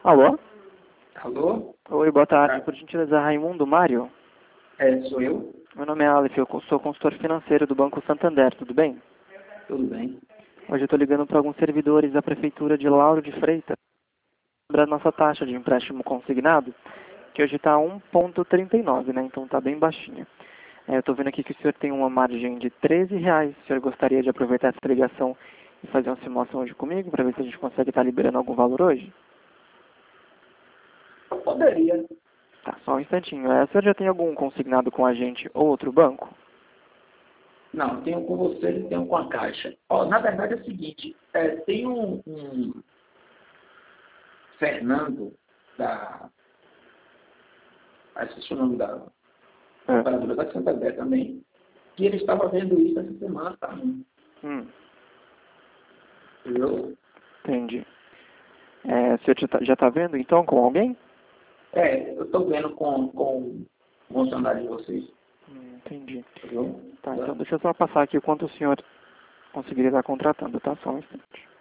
Alô? Alô? Oi, boa tarde. Por gentileza, Raimundo Mário? Sou eu. Meu nome é Aleph, eu sou consultor financeiro do Banco Santander, tudo bem? Tudo bem? Hoje eu estou ligando para alguns servidores da Prefeitura de Lauro de Freitas sobre a nossa taxa de empréstimo consignado, que hoje está 1,39, né? Então está bem baixinha. Eu estou vendo aqui que o senhor tem uma margem de R$ 13. O senhor gostaria de aproveitar essa ligação e fazer uma simulação hoje comigo, para ver se a gente consegue estar liberando algum valor hoje? Eu poderia. Tá, só um instantinho. O senhor já tem algum consignado com a gente ou outro banco? Não, tenho com você e tenho com a Caixa. Ó, na verdade é o seguinte, tem um Fernando da... Esqueci o nome da operadora da Santander também, que ele estava vendo isso essa semana, tá? Entendeu? Entendi. O senhor já está vendo, então, com alguém? Eu estou vendo com o funcionário de vocês. Entendi. Entendeu? Tá, então deixa eu só passar aqui o quanto o senhor conseguiria estar contratando, tá? Só um instante.